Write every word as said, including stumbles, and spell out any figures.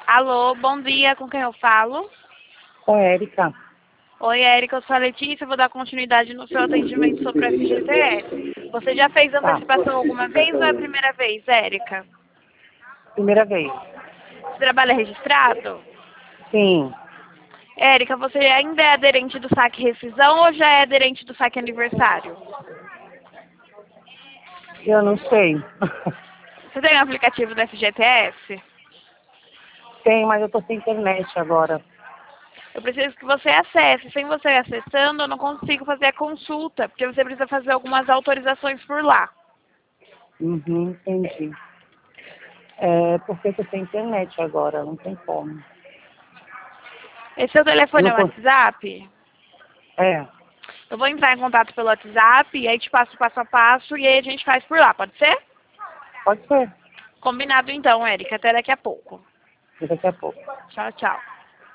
Alô, bom dia, com quem eu falo? Oi, Érica. Oi, Érica, eu sou a Letícia, vou dar continuidade no seu atendimento sobre o F G T S. Você já fez Tá. antecipação alguma vez ou é a primeira vez, Érica? Primeira vez. Você trabalha registrado? Sim. Érica, você ainda é aderente do saque rescisão ou já é aderente do saque aniversário? Eu não sei. Você tem um aplicativo do F G T S? Tem, mas eu tô sem internet agora. Eu preciso que você acesse. Sem você acessando, eu não consigo fazer a consulta, porque você precisa fazer algumas autorizações por lá. Uhum, entendi. É porque eu tô sem internet agora, não tem como. Esse seu Eu telefone não é o posso... WhatsApp? É, Eu vou entrar em contato pelo WhatsApp e aí te passo o passo a passo e aí a gente faz por lá, pode ser? pode ser. Combinado então, Érica. Até daqui a pouco. Daqui a pouco. Tchau, tchau.